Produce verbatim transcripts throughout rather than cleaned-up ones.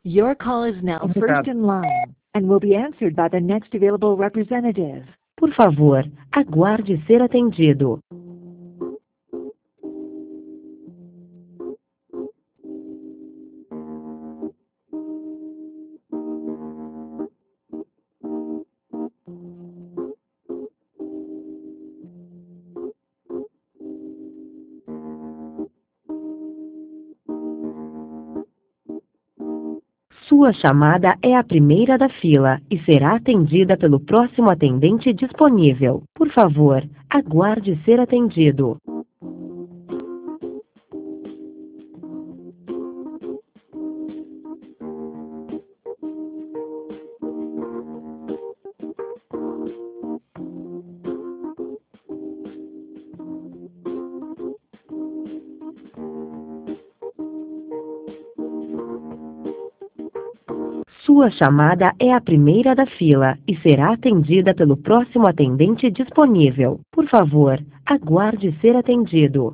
Your call is now first Obrigado. in line and will be answered by the next available representative. Por favor, aguarde ser atendido. Sua chamada é a primeira da fila e será atendida pelo próximo atendente disponível. Por favor, aguarde ser atendido. Sua chamada é a primeira da fila e será atendida pelo próximo atendente disponível. Por favor, aguarde ser atendido.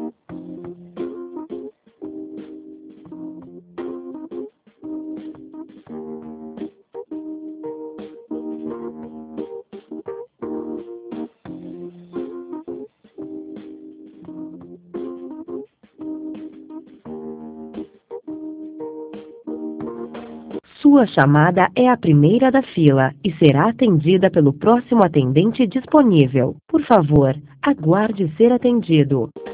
Sua chamada é a primeira da fila e será atendida pelo próximo atendente disponível. Por favor, aguarde ser atendido.